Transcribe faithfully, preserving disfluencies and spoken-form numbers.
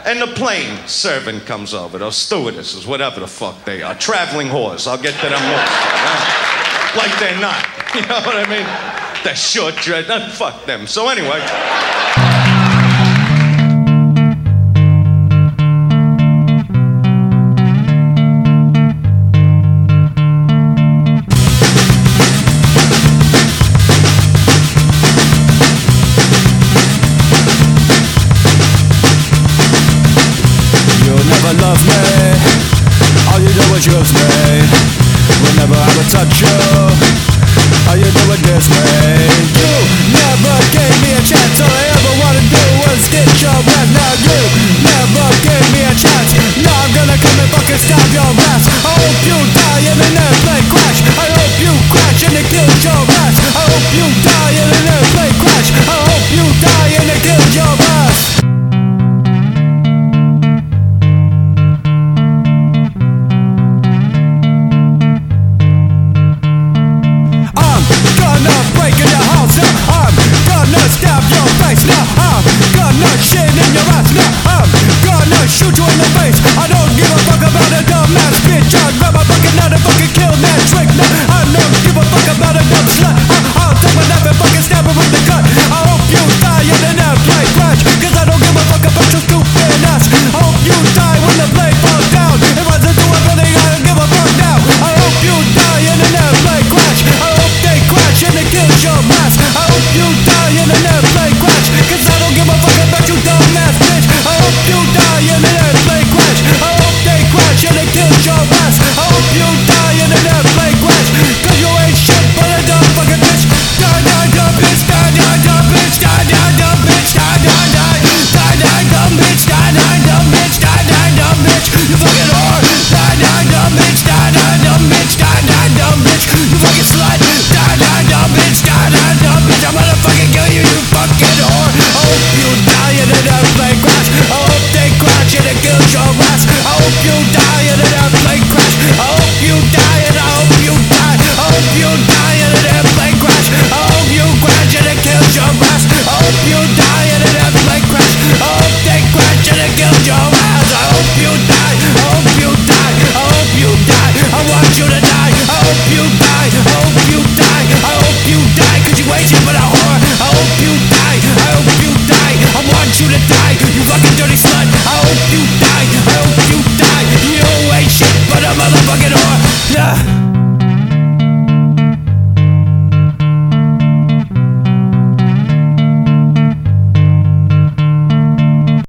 And the plane servant comes over, those stewardesses, whatever the fuck they are, traveling whores. I'll get to them more. Right? Like they're not. You know what I mean? They're short dread. Uh, fuck them. So anyway. Love me, all you do is use me. Whenever I would touch you, all you do is diss me. You never gave me a chance. All I ever wanna do was get your ass. Now you never gave me a chance. Now I'm gonna come and fucking stab your ass. I hope you die in an airplane crash. I hope you crash and it kills your ass. I hope you die in an airplane crash. I hope you die and it kills your ass. Stab your face now, I'm gonna shit in your ass now, I'm gonna shoot you in the face. I don't give a fuck about a dumbass bitch. I'll grab my fucking knife and fucking kill that trick now. I don't give a fuck about a dumb slut. I I'll take my knife and fucking stab her with the gun. I hope you die in an airplane crash, cause I don't give a fuck about your stupid ass. I hope you die when the plane falls down. It runs into a building, I don't give a fuck now. I hope you die in an airplane crash. I hope they crash and it kills your ass. I hope you die in an airplane crash, cause I don't give a fuck about you dumbass bitch. I hope you die in an airplane crash. I hope they crash and it kills your ass. I hope you die in an airplane crash, cause you ain't shit but a dumb fucking bitch. Die, die, dumb bitch, die, die, dumb bitch, die, die, dumb bitch, die, die, die, die, die, dumb bitch, die, die, dumb bitch, die, die, dumb bitch, you fucking whore. Die, die, dumb bitch, die, die, dumb bitch, die, die, dumb bitch, you fucking slut. Die, die, dumb bitch, die, die, dumb bitch, I'm gonna fucking kill you, you fucking whore. I hope you die in an airplane crash. I hope they crash and it kills your ass. I hope you die in an airplane crash. I hope you die and I hope you die. I hope you die in an airplane crash. I hope you crash and it kills your ass. I hope you die in an airplane crash. I hope they crash and it kills your ass. I hope you die. I hope you die. I hope you die. I want you to die. I hope you die. I hope you die. I hope you die, cause you ain't shit but a whore. I hope you die. I hope you die. I want you to die. You fucking dirty slut.